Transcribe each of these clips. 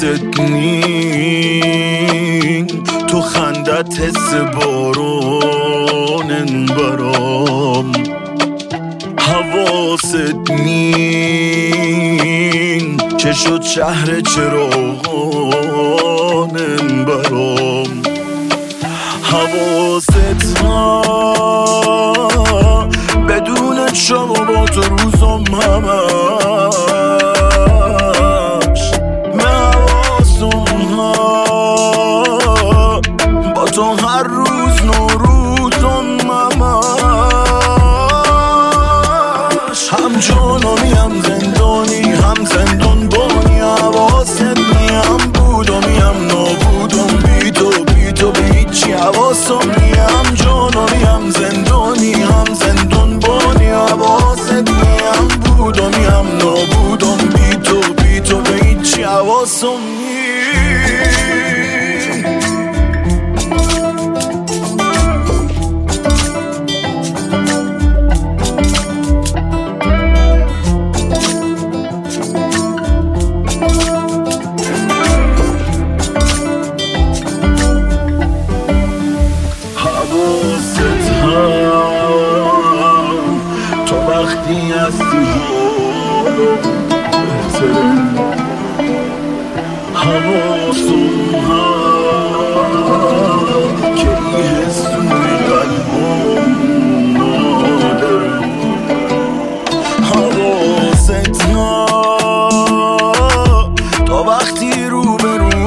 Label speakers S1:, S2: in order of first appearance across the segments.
S1: حواست نی تو خندت حس بارونن برام حواست نی چه شد شهر چراغانن برام حواست ها بدون شب و با تو روزم همش حواسم ها با تو هر روز نوروزم همش هم جانمی هم زندانی هم زندان بانی حواست نی هم بودمی هم نابودم بی تو به هیچی حواسم نی هم جانمی هم زندانی هم زندان بانی حواست نی هم بودمی هم نابودم بی تو به هیچی حواسم نی تو وقتی هستی حالم بهتره حواسم هم که این حس توی قلبم نادره حواست ها تا وقتی رو به رو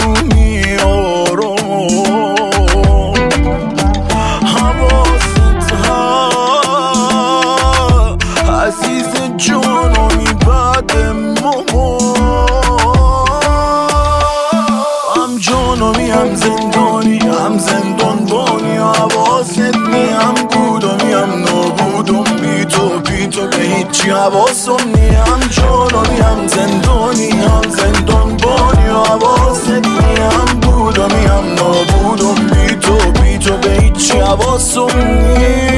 S1: عزیز جانمی بعد ماما هم جانمی هم زندانی هم زندان بانی حواست نی هم بودمی هم نابودم بی تو به هیچی حواسم نی هم جانمی هم زندانی هم زندان بانی حواست نی هم بودمی هم نابودم بی تو به هیچی حواسم نی